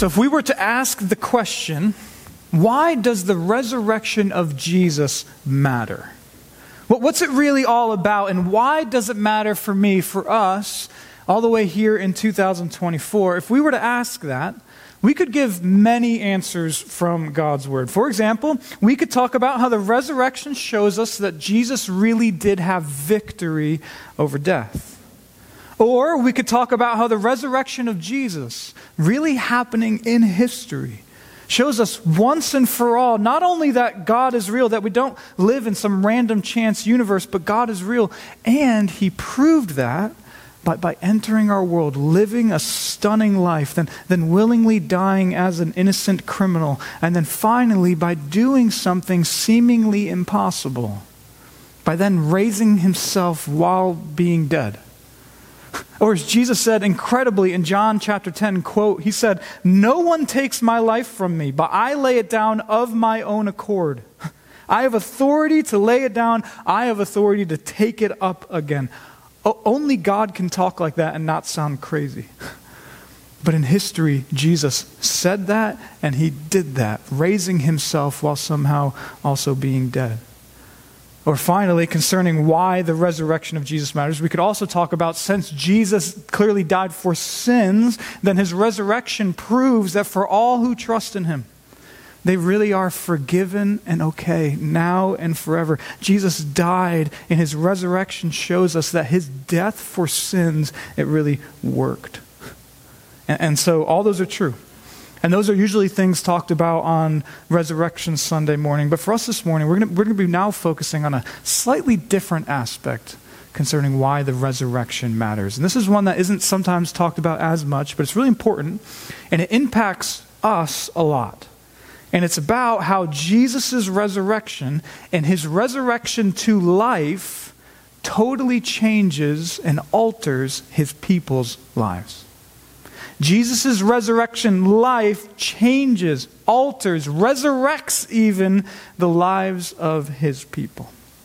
So if we were to ask the question, why does the resurrection of Jesus matter? What's it really all about, and why does it matter for me, for us, all the way here in 2024? If we were to ask that, we could give many answers from God's Word. For example, we could talk about how the resurrection shows us that Jesus really did have victory over death. Or we could talk about how the resurrection of Jesus, really happening in history, shows us once and for all, not only that God is real, that we don't live in some random chance universe, but God is real. And he proved that by entering our world, living a stunning life, then willingly dying as an innocent criminal, and then finally by doing something seemingly impossible, by then raising himself while being dead. Or as Jesus said incredibly in John chapter 10, quote, he said, "No one takes my life from me, but I lay it down of my own accord. I have authority to lay it down. I have authority to take it up again." Only God can talk like that and not sound crazy. But in history, Jesus said that and he did that, raising himself while somehow also being dead. Or finally, concerning why the resurrection of Jesus matters, we could also talk about, since Jesus clearly died for sins, then his resurrection proves that for all who trust in him, they really are forgiven and okay now and forever. Jesus died, and his resurrection shows us that his death for sins, it really worked. And so all those are true. And those are usually things talked about on Resurrection Sunday morning. But for us this morning, we're going to be now focusing on a slightly different aspect concerning why the resurrection matters. And this is one that isn't sometimes talked about as much, but it's really important, and it impacts us a lot. And it's about how Jesus' resurrection and his resurrection to life totally changes and alters his people's lives. Jesus' resurrection life changes, alters, resurrects even the lives of his people.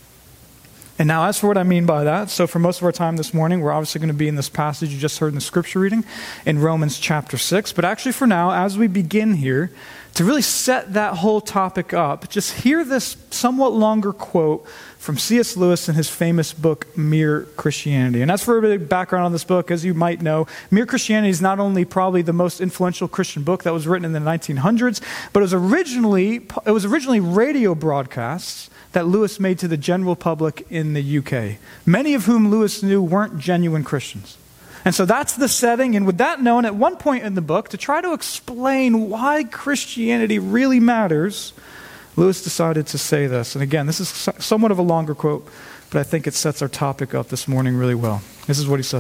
And now as for what I mean by that, so for most of our time this morning, we're obviously going to be in this passage you just heard in the scripture reading in Romans chapter 6. But actually for now, as we begin here, to really set that whole topic up, just hear this somewhat longer quote from C.S. Lewis in his famous book, Mere Christianity. And as for a bit of background on this book, as you might know, Mere Christianity is not only probably the most influential Christian book that was written in the 1900s, but it was originally radio broadcasts that Lewis made to the general public in the UK, many of whom Lewis knew weren't genuine Christians. And so that's the setting. And with that known, at one point in the book, to try to explain why Christianity really matters, Lewis decided to say this. And again, this is somewhat of a longer quote, but I think it sets our topic up this morning really well. This is what he said.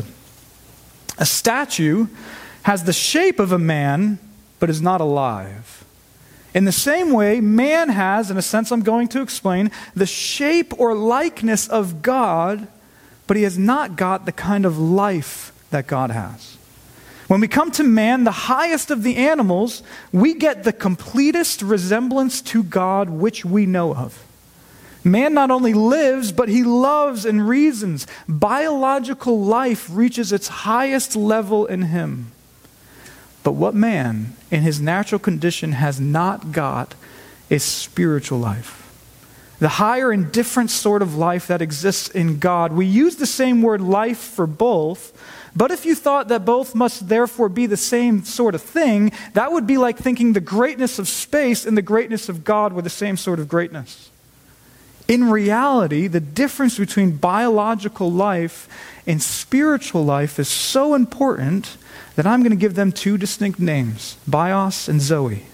"A statue has the shape of a man, but is not alive. In the same way, man has, in a sense I'm going to explain, the shape or likeness of God, but he has not got the kind of life that God has. When we come to man, the highest of the animals, we get the completest resemblance to God which we know of. Man not only lives, but he loves and reasons. Biological life reaches its highest level in him. But what man, in his natural condition, has not got is spiritual life. The higher and different sort of life that exists in God. We use the same word life for both, but if you thought that both must therefore be the same sort of thing, that would be like thinking the greatness of space and the greatness of God were the same sort of greatness. In reality, the difference between biological life and spiritual life is so important that I'm going to give them two distinct names, Bios and Zoe.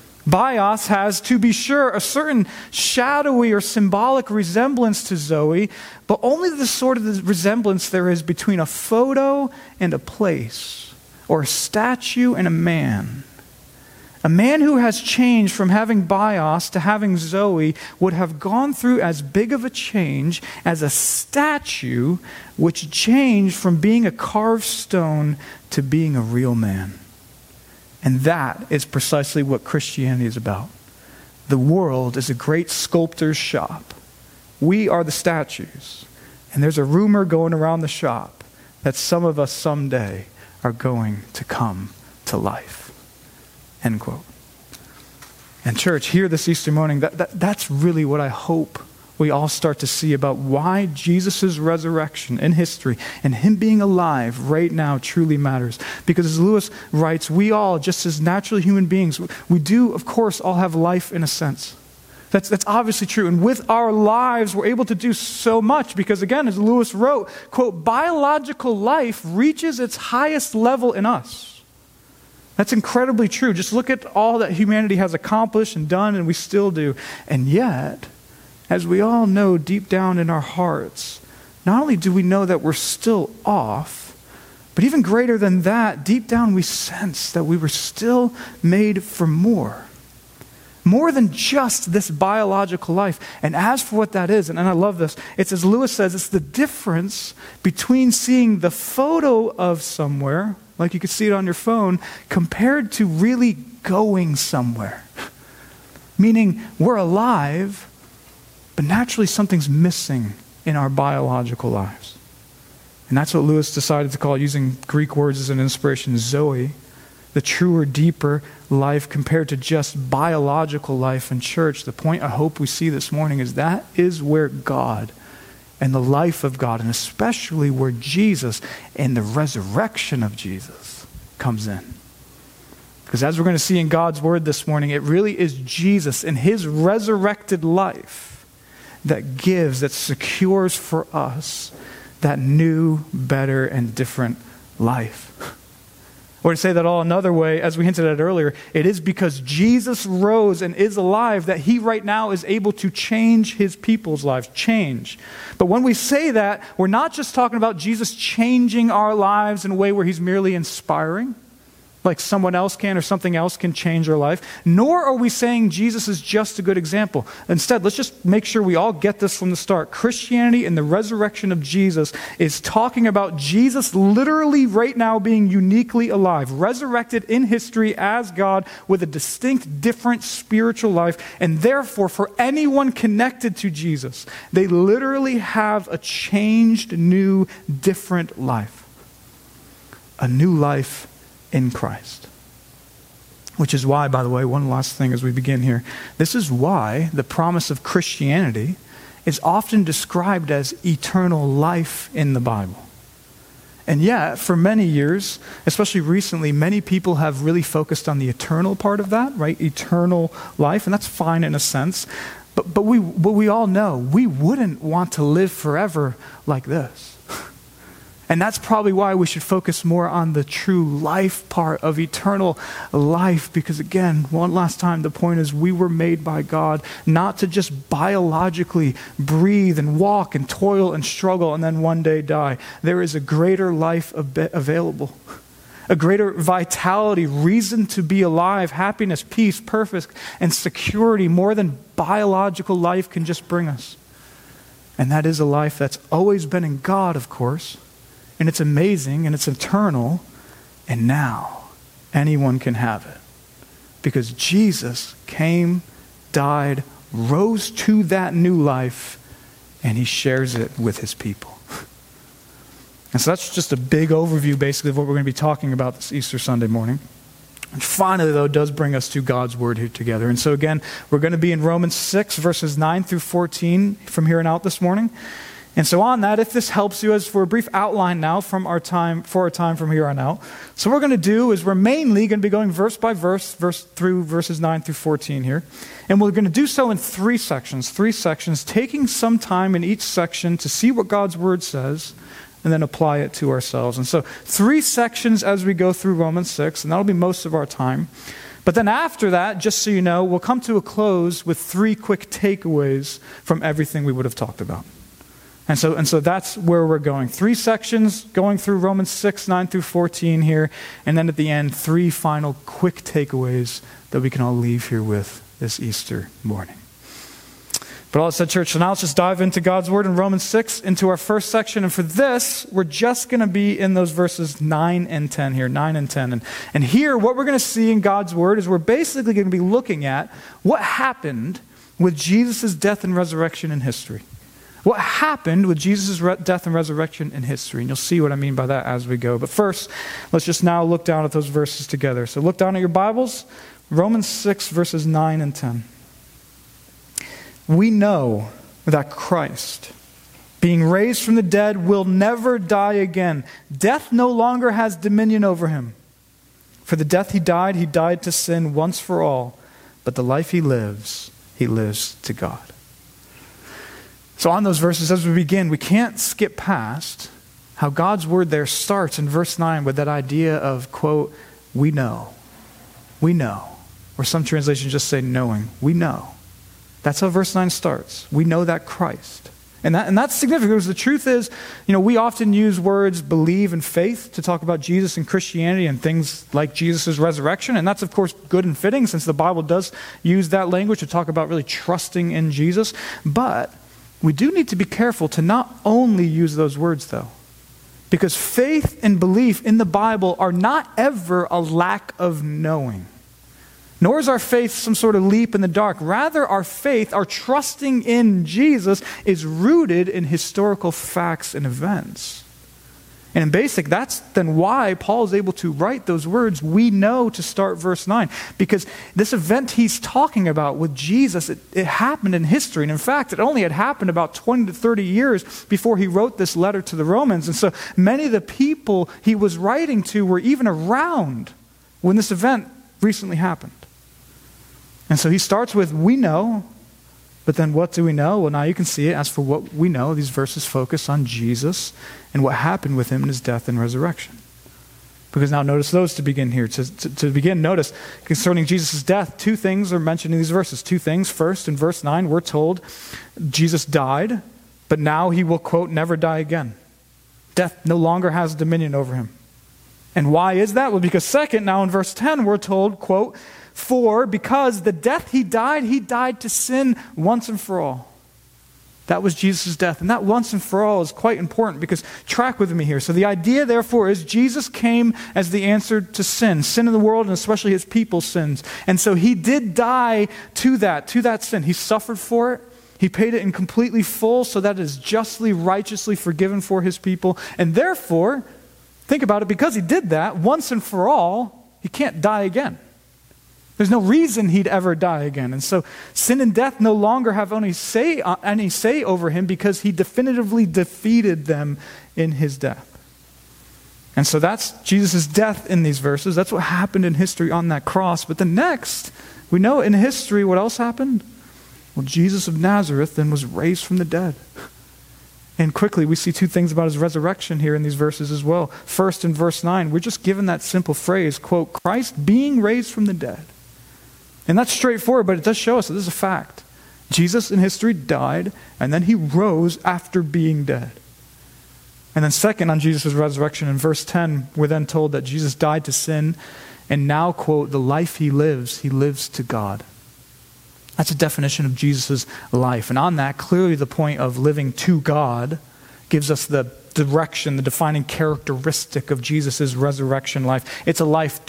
Bios has, to be sure, a certain shadowy or symbolic resemblance to Zoe, but only the sort of resemblance there is between a photo and a place, or a statue and a man. A man who has changed from having Bios to having Zoe would have gone through as big of a change as a statue which changed from being a carved stone to being a real man. And that is precisely what Christianity is about. The world is a great sculptor's shop. We are the statues. And there's a rumor going around the shop that some of us someday are going to come to life. End quote. And church, here this Easter morning, that's really what I hope we all start to see about why Jesus' resurrection in history and him being alive right now truly matters. Because as Lewis writes, we all, just as natural human beings, we do, of course, all have life in a sense. That's obviously true. And with our lives, we're able to do so much because, again, as Lewis wrote, quote, biological life reaches its highest level in us. That's incredibly true. Just look at all that humanity has accomplished and done, and we still do. And yet, as we all know deep down in our hearts, not only do we know that we're still off, but even greater than that, deep down we sense that we were still made for more. More than just this biological life. And as for what that is, and I love this, it's as Lewis says, it's the difference between seeing the photo of somewhere, like you could see it on your phone, compared to really going somewhere. Meaning we're alive, but naturally something's missing in our biological lives. And that's what Lewis decided to call, using Greek words as an inspiration, Zoe, the truer, deeper life compared to just biological life in church. The point I hope we see this morning is that is where God and the life of God, and especially where Jesus and the resurrection of Jesus comes in. Because as we're going to see in God's word this morning, it really is Jesus and his resurrected life that gives, that secures for us that new, better, and different life. Or to say that all another way, as we hinted at earlier, it is because Jesus rose and is alive that he right now is able to change his people's lives. Change. But when we say that, we're not just talking about Jesus changing our lives in a way where he's merely inspiring, like someone else can or something else can change our life. Nor are we saying Jesus is just a good example. Instead, let's just make sure we all get this from the start. Christianity and the resurrection of Jesus is talking about Jesus literally right now being uniquely alive, resurrected in history as God with a distinct, different spiritual life. And therefore, for anyone connected to Jesus, they literally have a changed, new, different life. A new life in Christ. Which is why, by the way, one last thing as we begin here, this is why the promise of Christianity is often described as eternal life in the Bible. And yet, for many years, especially recently, many people have really focused on the eternal part of that, right? Eternal life, and that's fine in a sense. But we all know we wouldn't want to live forever like this. And that's probably why we should focus more on the true life part of eternal life. Because again, one last time, the point is we were made by God not to just biologically breathe and walk and toil and struggle and then one day die. There is a greater life available. A greater vitality, reason to be alive, happiness, peace, purpose, and security more than biological life can just bring us. And that is a life that's always been in God, of course. And it's amazing and it's eternal. And now anyone can have it. Because Jesus came, died, rose to that new life, and he shares it with his people. And so that's just a big overview basically of what we're going to be talking about this Easter Sunday morning. And finally, though, it does bring us to God's word here together. And so again, we're going to be in Romans 6, verses 9 through 14 from here on out this morning. And so on that, if this helps you, as for a brief outline now for our time from here on out. So what we're going to do is we're mainly going to be going verse by verse through verses 9 through 14 here. And we're going to do so in three sections, taking some time in each section to see what God's word says and then apply it to ourselves. And so 3 sections as we go through Romans 6, and that'll be most of our time. But then after that, just so you know, we'll come to a close with 3 quick takeaways from everything we would have talked about. And so that's where we're going. 3 sections going through Romans 6, 9 through 14 here. And then at the end, 3 final quick takeaways that we can all leave here with this Easter morning. But all that said, church, so now let's just dive into God's word in Romans 6, into our first section. And for this, we're just going to be in those verses 9 and 10 here, 9 and 10. And here, what we're going to see in God's word is we're basically going to be looking at what happened with Jesus' death and resurrection in history. What happened with Jesus' death and resurrection in history. And you'll see what I mean by that as we go. But first, let's just now look down at those verses together. So look down at your Bibles. Romans 6, verses 9 and 10. We know that Christ, being raised from the dead, will never die again. Death no longer has dominion over him. For the death he died to sin once for all. But the life he lives to God. So on those verses, as we begin, we can't skip past how God's word there starts in verse 9 with that idea of, quote, we know. We know. Or some translations just say knowing. We know. That's how verse 9 starts. We know that Christ. And that's significant because the truth is, we often use words believe and faith to talk about Jesus and Christianity and things like Jesus' resurrection. And that's, of course, good and fitting since the Bible does use that language to talk about really trusting in Jesus. But we do need to be careful to not only use those words, though. Because faith and belief in the Bible are not ever a lack of knowing. Nor is our faith some sort of leap in the dark. Rather, our faith, our trusting in Jesus, is rooted in historical facts and events. And in basic, that's then why Paul is able to write those words, we know, to start verse 9. Because this event he's talking about with Jesus, it happened in history. And in fact, it only had happened about 20 to 30 years before he wrote this letter to the Romans. And so many of the people he was writing to were even around when this event recently happened. And so he starts with, we know, but then what do we know? Well, now you can see it. As for what we know, these verses focus on Jesus and what happened with him in his death and resurrection. Because now notice those to begin here. To begin, notice concerning Jesus' death, two things are mentioned in these verses. Two things. First, in verse 9, we're told Jesus died, but now he will, quote, never die again. Death no longer has dominion over him. And why is that? Well, because second, now in verse 10, we're told, quote, because the death he died to sin once and for all. That was Jesus' death. And that once and for all is quite important because, track with me here. So the idea, therefore, is Jesus came as the answer to sin in the world and especially his people's sins. And so he did die to that sin. He suffered for it. He paid it in completely full so that it is justly, righteously forgiven for his people. And therefore, think about it, because he did that once and for all, he can't die again. There's no reason he'd ever die again. And so sin and death no longer have any say over him because he definitively defeated them in his death. And so that's Jesus' death in these verses. That's what happened in history on that cross. But the next, we know in history what else happened? Well, Jesus of Nazareth then was raised from the dead. And quickly, we see two things about his resurrection here in these verses as well. First, in verse 9, we're just given that simple phrase, quote, Christ being raised from the dead. And that's straightforward, but it does show us that this is a fact. Jesus in history died, and then he rose after being dead. And then second, on Jesus' resurrection, in verse 10, we're then told that Jesus died to sin, and now, quote, the life he lives to God. That's a definition of Jesus' life. And on that, clearly the point of living to God gives us the direction, the defining characteristic of Jesus' resurrection life. It's a life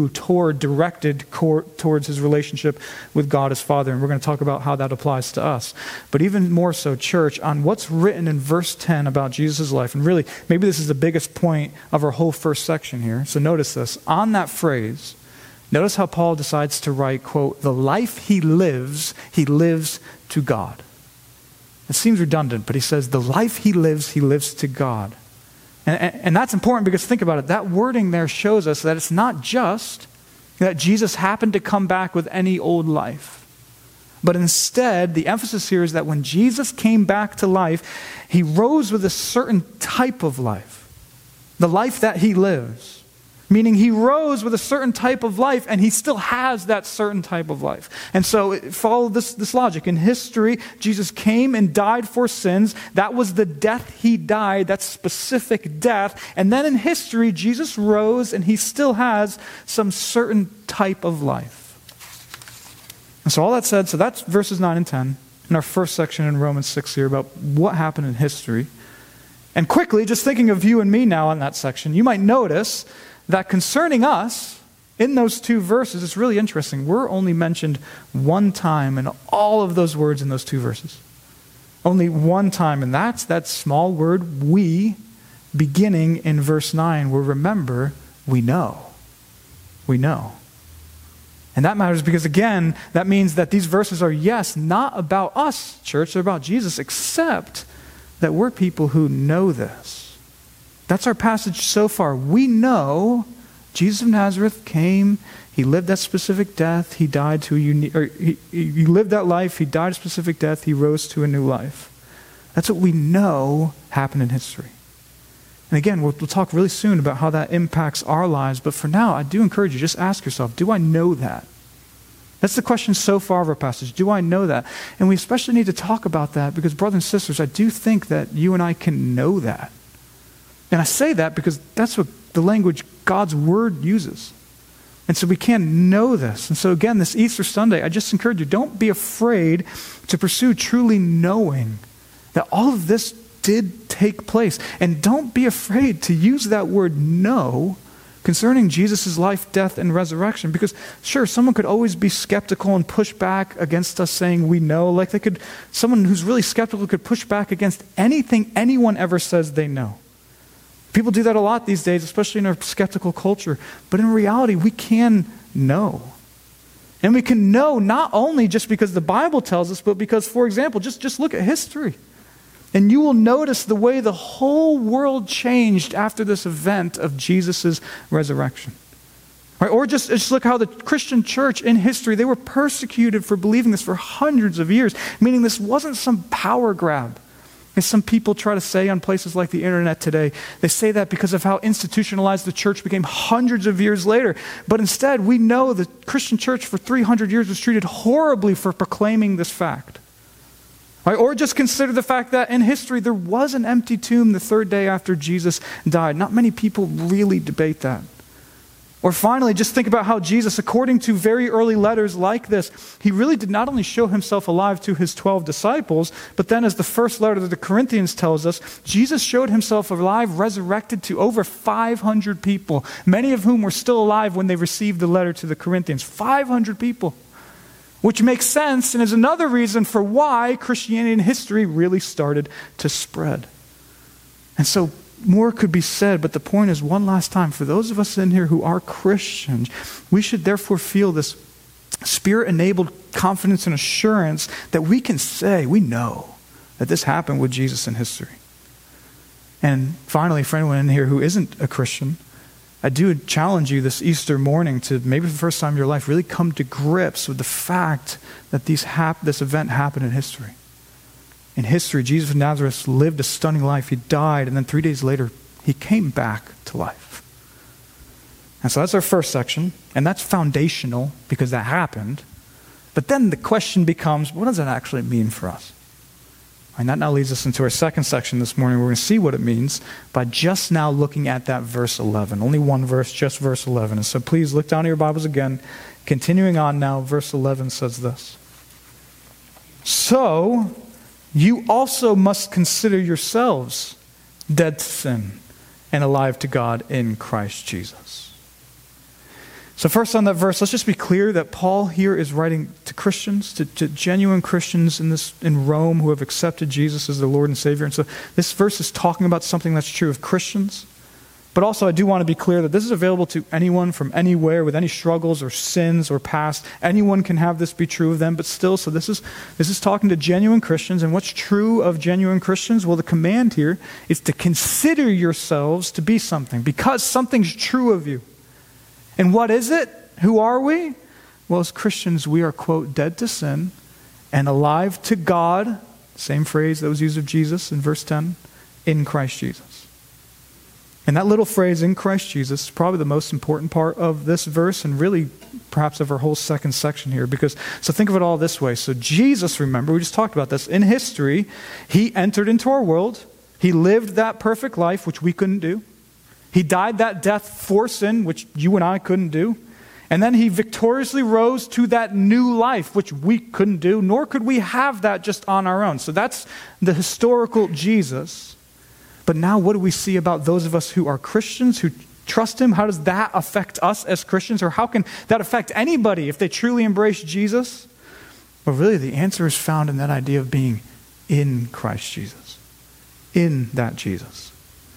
directed towards his relationship with God as Father. And we're going to talk about how that applies to us. But even more so, church, on what's written in verse 10 about Jesus' life. And really, maybe this is the biggest point of our whole first section here. So notice this. On that phrase, notice how Paul decides to write, quote, the life he lives to God. It seems redundant, but he says the life he lives to God. And that's important because think about it. That wording there shows us that it's not just that Jesus happened to come back with any old life. But instead, the emphasis here is that when Jesus came back to life, he rose with a certain type of life. The life that he lives. Meaning he rose with a certain type of life and he still has that certain type of life. And so follow this logic. In history, Jesus came and died for sins. That was the death he died, that specific death. And then in history, Jesus rose and he still has some certain type of life. And so all that said, so that's verses 9 and 10 in our first section in Romans 6 here about what happened in history. And quickly, just thinking of you and me now on that section, you might notice that concerning us, in those two verses, it's really interesting. We're only mentioned one time in all of those words in those two verses. Only one time, and that's that small word, we, beginning in verse 9, where remember, we know. We know. And that matters because, again, that means that these verses are, yes, not about us, church, they're about Jesus, except that we're people who know this. That's our passage so far. We know Jesus of Nazareth came, he lived that specific death, he died to a unique, or he lived that life, he died a specific death, he rose to a new life. That's what we know happened in history. And again, we'll talk really soon about how that impacts our lives, but for now, I do encourage you, just ask yourself, do I know that? That's the question so far of our passage. Do I know that? And we especially need to talk about that because, brothers and sisters, I do think that you and I can know that. And I say that because that's what the language God's word uses. And so we can know this. And so again, this Easter Sunday, I just encourage you, don't be afraid to pursue truly knowing that all of this did take place. And don't be afraid to use that word know concerning Jesus' life, death, and resurrection. Because sure, someone could always be skeptical and push back against us saying we know. Like someone who's really skeptical could push back against anything anyone ever says they know. People do that a lot these days, especially in our skeptical culture. But in reality, we can know. And we can know not only just because the Bible tells us, but because, for example, just look at history. And you will notice the way the whole world changed after this event of Jesus' resurrection. Right? Or just look how the Christian church in history, they were persecuted for believing this for hundreds of years, meaning this wasn't some power grab. As some people try to say on places like the internet today, they say that because of how institutionalized the church became hundreds of years later. But instead, we know the Christian church for 300 years was treated horribly for proclaiming this fact. Right? Or just consider the fact that in history there was an empty tomb the third day after Jesus died. Not many people really debate that. Or finally, just think about how Jesus, according to very early letters like this, he really did not only show himself alive to his 12 disciples, but then as the first letter to the Corinthians tells us, Jesus showed himself alive, resurrected to over 500 people, many of whom were still alive when they received the letter to the Corinthians. 500 people. Which makes sense and is another reason for why Christianity in history really started to spread. And so more could be said, but the point is, one last time, for those of us in here who are Christians, we should therefore feel this Spirit-enabled confidence and assurance that we can say, we know that this happened with Jesus in history. And finally, for anyone in here who isn't a Christian, I do challenge you this Easter morning to, maybe for the first time in your life, really come to grips with the fact that this event happened in history. In history, Jesus of Nazareth lived a stunning life. He died, and then 3 days later, he came back to life. And so that's our first section, and that's foundational because that happened. But then the question becomes, what does that actually mean for us? And that now leads us into our second section this morning. We're going to see what it means by just now looking at that verse 11. Only one verse, just verse 11. And so please look down at your Bibles again. Continuing on now, verse 11 says this. So you also must consider yourselves dead to sin and alive to God in Christ Jesus. So first on that verse, let's just be clear that Paul here is writing to Christians, to genuine Christians in Rome who have accepted Jesus as their Lord and Savior. And so this verse is talking about something that's true of Christians. But also I do want to be clear that this is available to anyone from anywhere with any struggles or sins or past. Anyone can have this be true of them, but still, so this is talking to genuine Christians. And what's true of genuine Christians? Well, the command here is to consider yourselves to be something, because something's true of you. And what is it? Who are we? Well, as Christians, we are, quote, dead to sin and alive to God, same phrase that was used of Jesus in verse 10, in Christ Jesus. And that little phrase, in Christ Jesus, is probably the most important part of this verse and really perhaps of our whole second section here. So think of it all this way. So Jesus, remember, we just talked about this, in history, he entered into our world. He lived that perfect life, which we couldn't do. He died that death for sin, which you and I couldn't do. And then he victoriously rose to that new life, which we couldn't do, nor could we have that just on our own. So that's the historical Jesus. But now what do we see about those of us who are Christians, who trust him? How does that affect us as Christians? Or how can that affect anybody if they truly embrace Jesus? Well, really the answer is found in that idea of being in Christ Jesus. In that Jesus.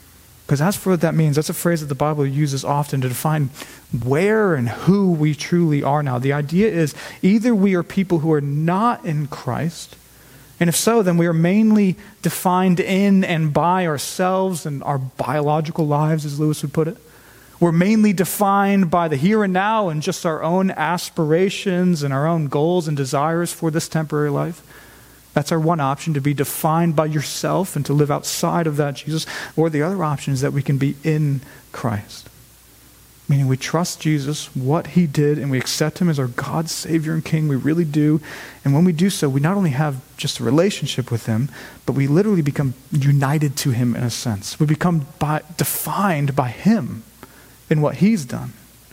Because as for what that means, that's a phrase that the Bible uses often to define where and who we truly are now. The idea is either we are people who are not in Christ, and if so, then we are mainly defined in and by ourselves and our biological lives, as Lewis would put it. We're mainly defined by the here and now and just our own aspirations and our own goals and desires for this temporary life. That's our one option, to be defined by yourself and to live outside of that Jesus. Or the other option is that we can be in Christ. Meaning we trust Jesus, what he did, and we accept him as our God, Savior, and King. We really do. And when we do so, we not only have just a relationship with him, but we literally become united to him in a sense. We become defined by him in what he's done.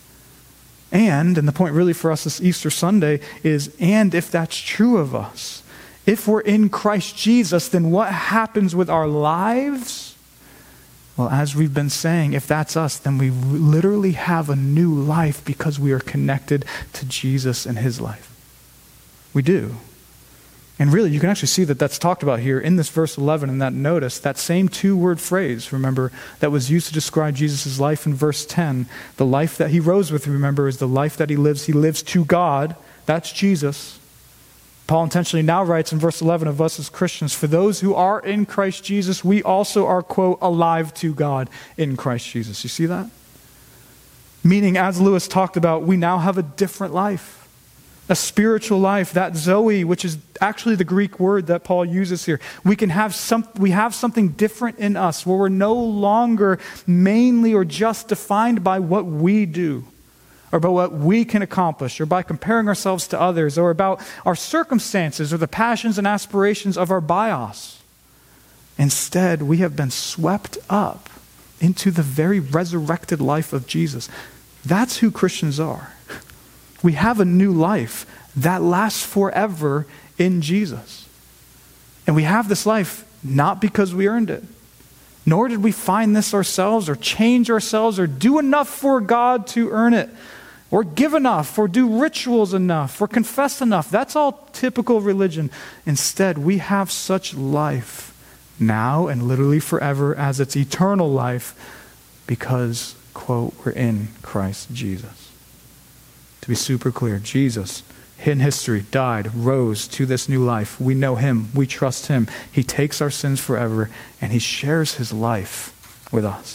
And the point really for us this Easter Sunday is, and if that's true of us, if we're in Christ Jesus, then what happens with our lives? Well, as we've been saying, if that's us, then we literally have a new life because we are connected to Jesus and his life. We do. And really, you can actually see that that's talked about here in this verse 11 and that notice, that same two-word phrase, remember, that was used to describe Jesus' life in verse 10. The life that he rose with, remember, is the life that he lives. He lives to God. That's Jesus. Paul intentionally now writes in verse 11 of us as Christians, for those who are in Christ Jesus, we also are, quote, alive to God in Christ Jesus. You see that? Meaning, as Lewis talked about, we now have a different life, a spiritual life, that Zoe, which is actually the Greek word that Paul uses here. We have something different in us where we're no longer mainly or just defined by what we do, or about what we can accomplish, or by comparing ourselves to others, or about our circumstances, or the passions and aspirations of our bios. Instead, we have been swept up into the very resurrected life of Jesus. That's who Christians are. We have a new life that lasts forever in Jesus. And we have this life not because we earned it, nor did we find this ourselves, or change ourselves, or do enough for God to earn it, or give enough, or do rituals enough, or confess enough. That's all typical religion. Instead, we have such life now and literally forever as it's eternal life because, quote, we're in Christ Jesus. To be super clear, Jesus, in history, died, rose to this new life. We know him. We trust him. He takes our sins forever, and he shares his life with us.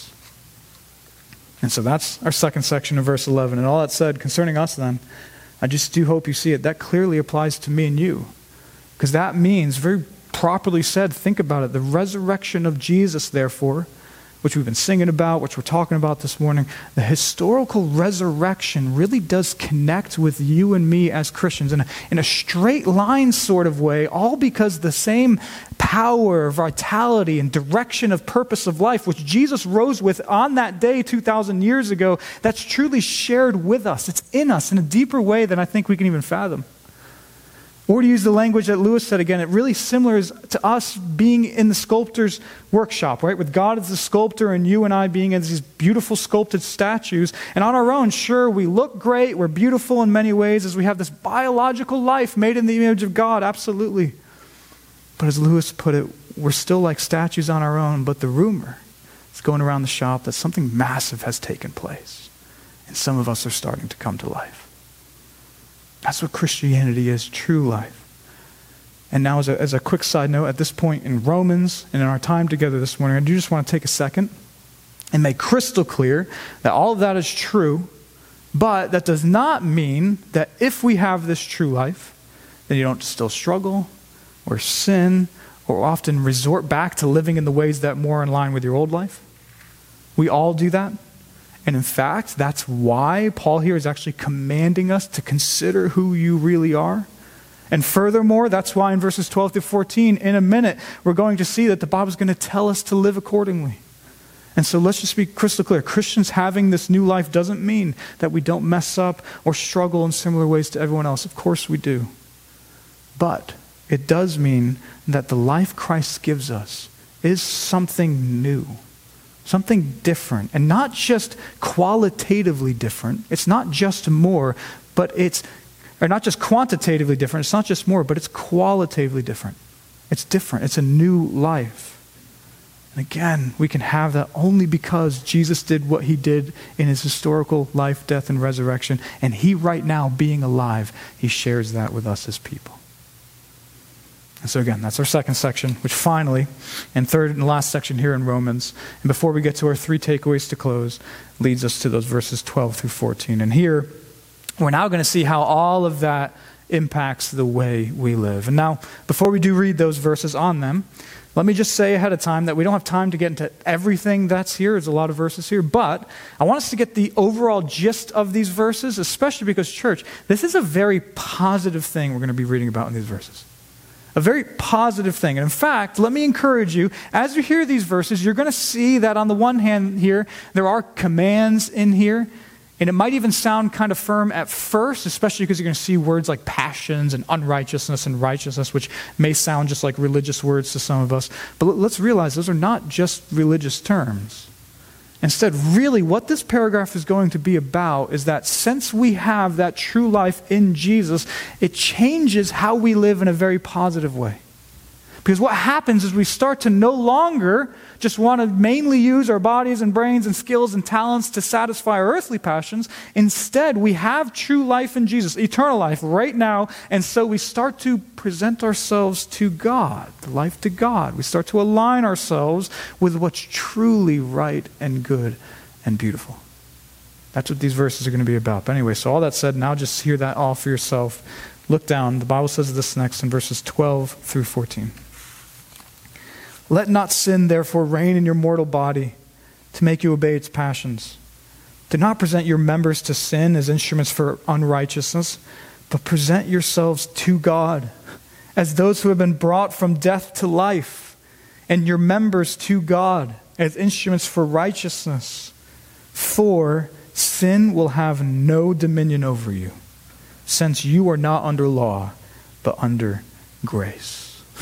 And so that's our second section of verse 11. And all that said concerning us then, I just do hope you see it. That clearly applies to me and you. Because that means, very properly said, think about it, the resurrection of Jesus, therefore, which we've been singing about, which we're talking about this morning, the historical resurrection really does connect with you and me as Christians in a straight line sort of way, all because the same power, vitality, and direction of purpose of life, which Jesus rose with on that day 2,000 years ago, that's truly shared with us. It's in us in a deeper way than I think we can even fathom. Or to use the language that Lewis said again, it really similar to us being in the sculptor's workshop, right? With God as the sculptor and you and I being as these beautiful sculpted statues. And on our own, sure, we look great, we're beautiful in many ways as we have this biological life made in the image of God, absolutely. But as Lewis put it, we're still like statues on our own, but the rumor is going around the shop that something massive has taken place. And some of us are starting to come to life. That's what Christianity is, true life. And now as a quick side note, at this point in Romans and in our time together this morning, I do just want to take a second and make crystal clear that all of that is true, but that does not mean that if we have this true life, then you don't still struggle or sin or often resort back to living in the ways that are more in line with your old life. We all do that. And in fact, that's why Paul here is actually commanding us to consider who you really are. And furthermore, that's why in verses 12 to 14, in a minute, we're going to see that the Bible is going to tell us to live accordingly. And so let's just be crystal clear. Christians having this new life doesn't mean that we don't mess up or struggle in similar ways to everyone else. Of course we do. But it does mean that the life Christ gives us is something new. Something different, and not just qualitatively different. It's not just more, or not just quantitatively different. It's not just more, but it's qualitatively different. It's different. It's a new life. And again, we can have that only because Jesus did what he did in his historical life, death, and resurrection. And he right now, being alive, he shares that with us as people. And so again, that's our second section, which finally, and third and last section here in Romans, and before we get to our three takeaways to close, leads us to those verses 12 through 14. And here, we're now going to see how all of that impacts the way we live. And now, before we do read those verses on them, let me just say ahead of time that we don't have time to get into everything that's here. There's a lot of verses here, but I want us to get the overall gist of these verses, especially because, church, this is a very positive thing we're going to be reading about in these verses. A very positive thing. And in fact, let me encourage you, as you hear these verses, you're going to see that on the one hand here, there are commands in here. And it might even sound kind of firm at first, especially because you're going to see words like passions and unrighteousness and righteousness, which may sound just like religious words to some of us. But let's realize those are not just religious terms. Instead, really what this paragraph is going to be about is that since we have that true life in Jesus, it changes how we live in a very positive way. Because what happens is we start to no longer just want to mainly use our bodies and brains and skills and talents to satisfy our earthly passions. Instead, we have true life in Jesus, eternal life right now. And so we start to present ourselves to God, the life to God. We start to align ourselves with what's truly right and good and beautiful. That's what these verses are going to be about. But anyway, so all that said, now just hear that all for yourself. Look down. The Bible says this next in verses 12 through 14. Let not sin, therefore, reign in your mortal body to make you obey its passions. Do not present your members to sin as instruments for unrighteousness, but present yourselves to God as those who have been brought from death to life, and your members to God as instruments for righteousness. For sin will have no dominion over you, since you are not under law, but under grace.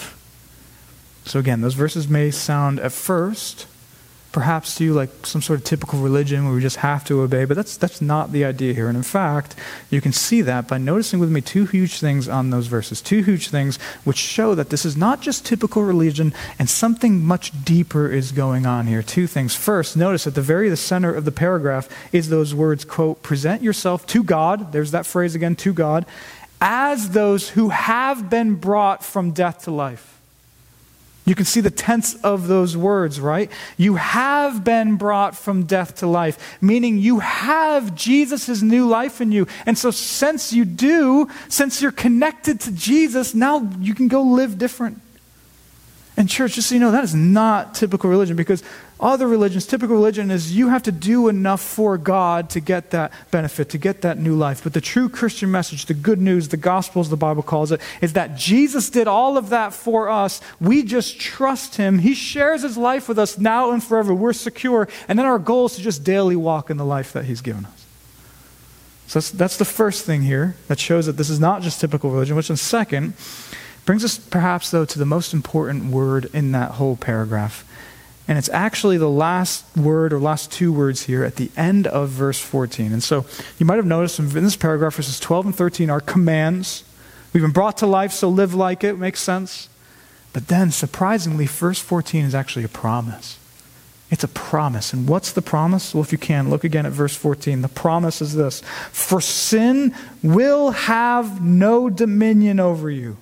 So again, those verses may sound at first, perhaps to you like some sort of typical religion where we just have to obey, but that's not the idea here. And in fact, you can see that by noticing with me two huge things on those verses, two huge things which show that this is not just typical religion and something much deeper is going on here. Two things. First, notice at the center of the paragraph is those words, quote, present yourself to God, there's that phrase again, to God, as those who have been brought from death to life. You can see the tense of those words, right? You have been brought from death to life, meaning you have Jesus' new life in you. And so since you do, since you're connected to Jesus, now you can go live different. And church, just so you know, that is not typical religion, because other religions, typical religion is you have to do enough for God to get that benefit, to get that new life. But the true Christian message, the good news, the gospel as the Bible calls it, is that Jesus did all of that for us. We just trust him. He shares his life with us now and forever. We're secure. And then our goal is to just daily walk in the life that he's given us. So that's the first thing here that shows that this is not just typical religion, which in second brings us perhaps, though, to the most important word in that whole paragraph. And it's actually the last word or last two words here at the end of verse 14. And so you might have noticed in this paragraph, verses 12 and 13 are commands. We've been brought to life, so live like it. Makes sense. But then, surprisingly, verse 14 is actually a promise. It's a promise. And what's the promise? Well, if you can, look again at verse 14. The promise is this: for sin will have no dominion over you,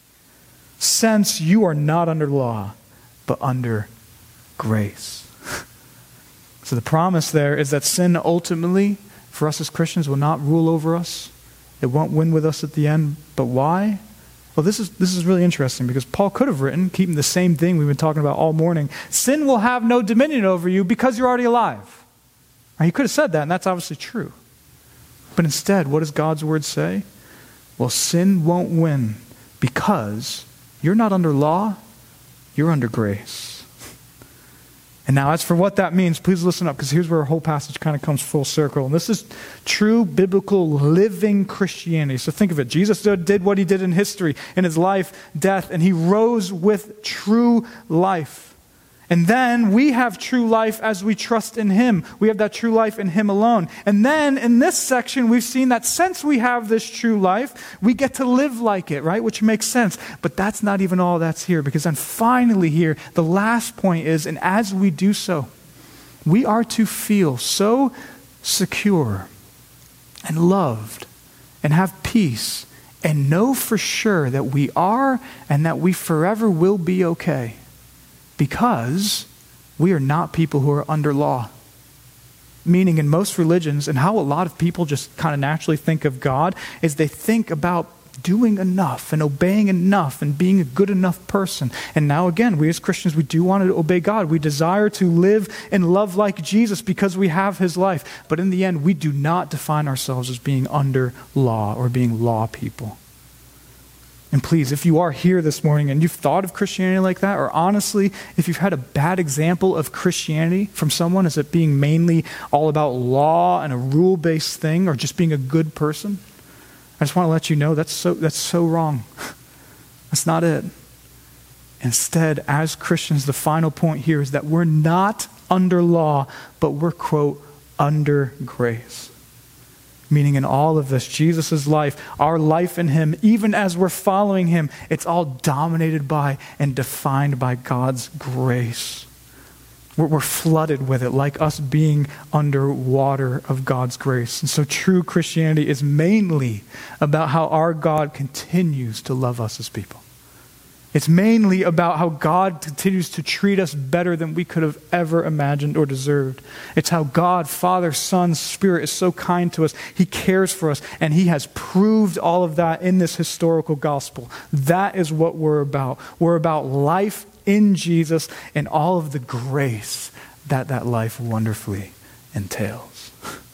since you are not under law, but under grace. So the promise there is that sin ultimately, for us as Christians, will not rule over us. It won't win with us at the end. But why? Well, this is really interesting, because Paul could have written, keeping the same thing we've been talking about all morning, sin will have no dominion over you because you're already alive. Right? He could have said that, and that's obviously true. But instead, what does God's word say? Well, sin won't win because you're not under law, you're under grace. And now as for what that means, please listen up, because here's where our whole passage kind of comes full circle. And this is true biblical living Christianity. So think of it. Jesus did what he did in history, in his life, death, and he rose with true life. And then we have true life as we trust in him. We have that true life in him alone. And then in this section, we've seen that since we have this true life, we get to live like it, right? Which makes sense. But that's not even all that's here, because then finally here, the last point is, and as we do so, we are to feel so secure and loved and have peace and know for sure that we are and that we forever will be okay, because we are not people who are under law. Meaning in most religions, and how a lot of people just kind of naturally think of God, is they think about doing enough and obeying enough and being a good enough person. And now again, we as Christians, we do want to obey God. We desire to live and love like Jesus because we have his life. But in the end, we do not define ourselves as being under law or being law people. And please, if you are here this morning and you've thought of Christianity like that, or honestly, if you've had a bad example of Christianity from someone as it being mainly all about law and a rule-based thing, or just being a good person, I just want to let you know that's so wrong. That's not it. Instead, as Christians, the final point here is that we're not under law, but we're, quote, under grace. Meaning in all of this, Jesus' life, our life in him, even as we're following him, it's all dominated by and defined by God's grace. We're flooded with it, like us being under water of God's grace. And so true Christianity is mainly about how our God continues to love us as people. It's mainly about how God continues to treat us better than we could have ever imagined or deserved. It's how God, Father, Son, Spirit is so kind to us. He cares for us, and he has proved all of that in this historical gospel. That is what we're about. We're about life in Jesus and all of the grace that that life wonderfully entails.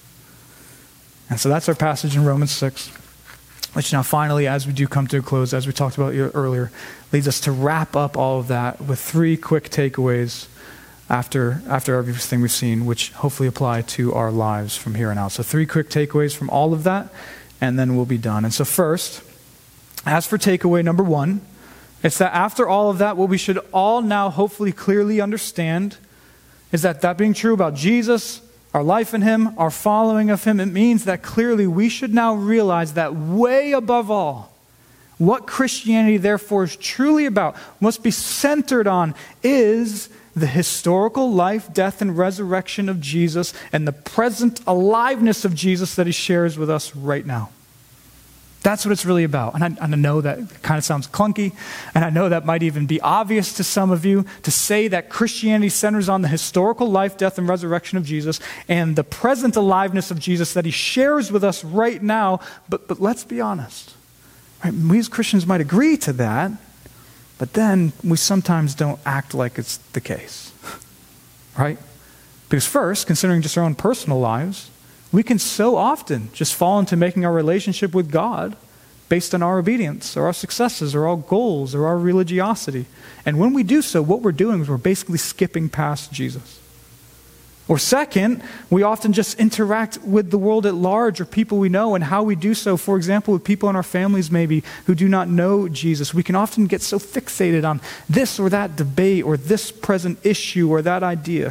And so that's our passage in Romans 6. Which now finally, as we do come to a close, as we talked about earlier, leads us to wrap up all of that with 3 quick takeaways after everything we've seen, which hopefully apply to our lives from here on out. So 3 quick takeaways from all of that, and then we'll be done. And so first, as for takeaway number 1, it's that after all of that, what we should all now hopefully clearly understand is that being true about Jesus, our life in him, our following of him, it means that clearly we should now realize that way above all, what Christianity therefore is truly about, must be centered on, is the historical life, death, and resurrection of Jesus and the present aliveness of Jesus that he shares with us right now. That's what it's really about. And I know that kind of sounds clunky, and I know that might even be obvious to some of you to say that Christianity centers on the historical life, death, and resurrection of Jesus and the present aliveness of Jesus that he shares with us right now. But let's be honest. Right? We as Christians might agree to that, but then we sometimes don't act like it's the case. Right? Because first, considering just our own personal lives, we can so often just fall into making our relationship with God based on our obedience or our successes or our goals or our religiosity. And when we do so, what we're doing is we're basically skipping past Jesus. Or second, we often just interact with the world at large or people we know, and how we do so, for example, with people in our families maybe who do not know Jesus. We can often get so fixated on this or that debate or this present issue or that idea.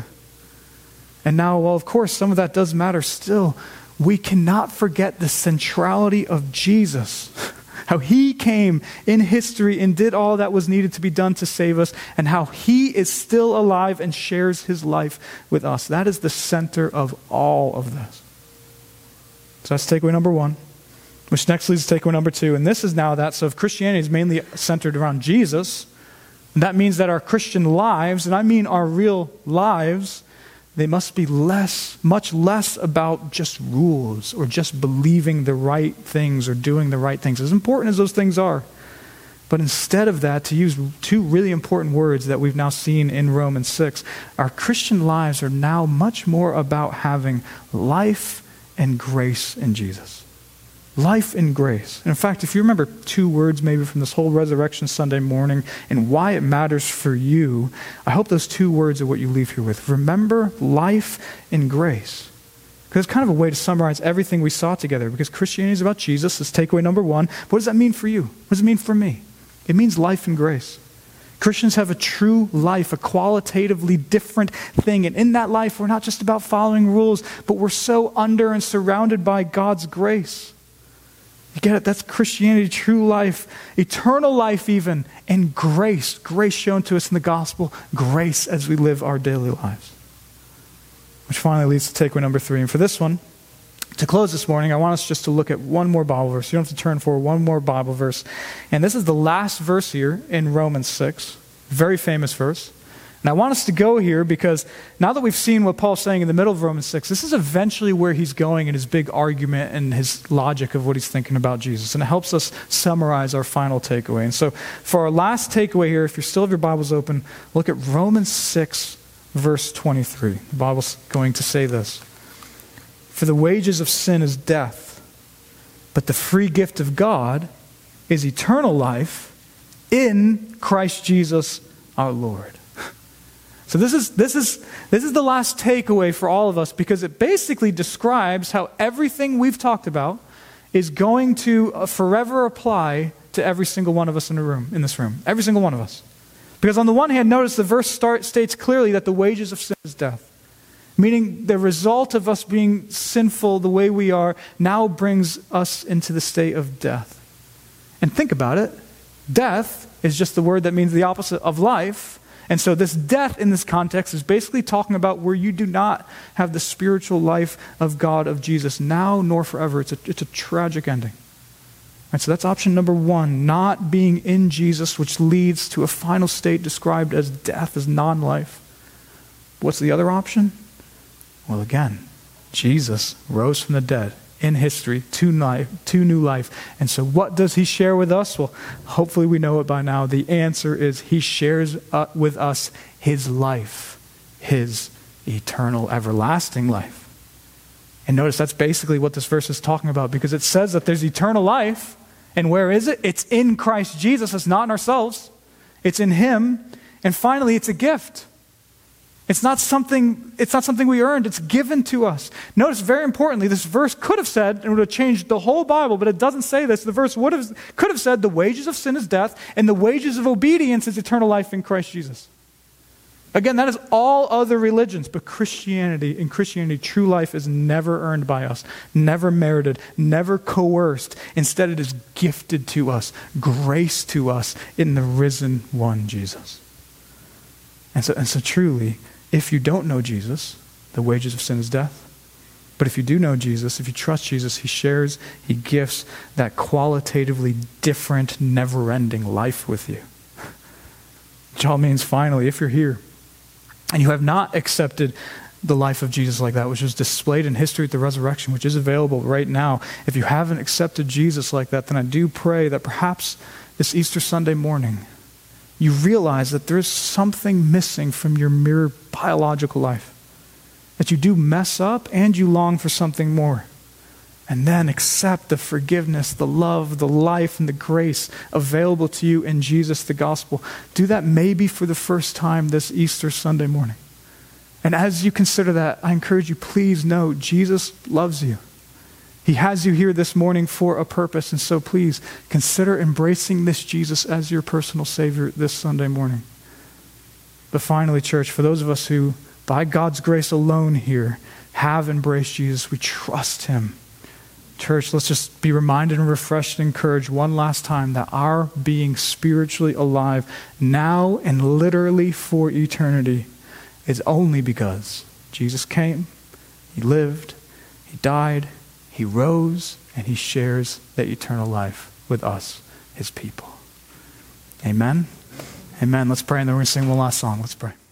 And now, while of course some of that does matter still, we cannot forget the centrality of Jesus. How he came in history and did all that was needed to be done to save us, and how he is still alive and shares his life with us. That is the center of all of this. So that's takeaway number 1, which next leads to takeaway number 2. And this is now that, so if Christianity is mainly centered around Jesus, that means that our Christian lives, and I mean our real lives, they must be much less about just rules or just believing the right things or doing the right things, as important as those things are. But instead of that, to use 2 really important words that we've now seen in Romans 6, our Christian lives are now much more about having life and grace in Jesus. Life and grace. And in fact, if you remember 2 words maybe from this whole Resurrection Sunday morning and why it matters for you, I hope those 2 words are what you leave here with. Remember life and grace. Because it's kind of a way to summarize everything we saw together. Because Christianity is about Jesus. That's takeaway number 1. What does that mean for you? What does it mean for me? It means life and grace. Christians have a true life, a qualitatively different thing. And in that life, we're not just about following rules, but we're so under and surrounded by God's grace. You get it? That's Christianity, true life, eternal life even, and grace. Grace shown to us in the gospel, grace as we live our daily lives. Which finally leads to takeaway number 3. And for this one, to close this morning, I want us just to look at one more Bible verse. You don't have to turn forward, one more Bible verse. And this is the last verse here in Romans 6. Very famous verse. And I want us to go here because now that we've seen what Paul's saying in the middle of Romans 6, this is eventually where he's going in his big argument and his logic of what he's thinking about Jesus. And it helps us summarize our final takeaway. And so for our last takeaway here, if you still have your Bibles open, look at Romans 6, verse 23. The Bible's going to say this. For the wages of sin is death, but the free gift of God is eternal life in Christ Jesus our Lord. So this is the last takeaway for all of us because it basically describes how everything we've talked about is going to forever apply to every single one of us in this room. Every single one of us. Because on the one hand, notice the verse states clearly that the wages of sin is death. Meaning the result of us being sinful the way we are now brings us into the state of death. And think about it. Death is just the word that means the opposite of life. And so this death in this context is basically talking about where you do not have the spiritual life of God, of Jesus, now nor forever. It's a tragic ending. Right, so that's option number 1, not being in Jesus, which leads to a final state described as death, as non-life. What's the other option? Well, again, Jesus rose from the dead in history to new life. And so what does he share with us? Well, hopefully we know it by now. The answer is he shares with us his life, his eternal, everlasting life. And notice that's basically what this verse is talking about because it says that there's eternal life. And where is it? It's in Christ Jesus. It's not in ourselves. It's in him. And finally, it's a gift. It's not something we earned. It's given to us. Notice, very importantly, this verse could have said, and would have changed the whole Bible, but it doesn't say this. The verse could have said, the wages of sin is death, and the wages of obedience is eternal life in Christ Jesus. Again, that is all other religions, but in Christianity, true life is never earned by us, never merited, never coerced. Instead, it is gifted to us, grace to us in the risen one, Jesus. And so truly, if you don't know Jesus, the wages of sin is death. But if you do know Jesus, if you trust Jesus, he gifts that qualitatively different, never-ending life with you. Which all means, finally, if you're here and you have not accepted the life of Jesus like that, which was displayed in history at the resurrection, which is available right now, if you haven't accepted Jesus like that, then I do pray that perhaps this Easter Sunday morning, you realize that there's something missing from your mere biological life. That you do mess up and you long for something more. And then accept the forgiveness, the love, the life, and the grace available to you in Jesus, the gospel. Do that maybe for the first time this Easter Sunday morning. And as you consider that, I encourage you, please know Jesus loves you. He has you here this morning for a purpose, and so please consider embracing this Jesus as your personal Savior this Sunday morning. But finally, church, for those of us who, by God's grace alone here, have embraced Jesus, we trust him. Church, let's just be reminded and refreshed and encouraged one last time that our being spiritually alive now and literally for eternity is only because Jesus came, he lived, he died, he rose, and he shares that eternal life with us, his people. Amen? Amen. Let's pray, and then we're going to sing one last song. Let's pray.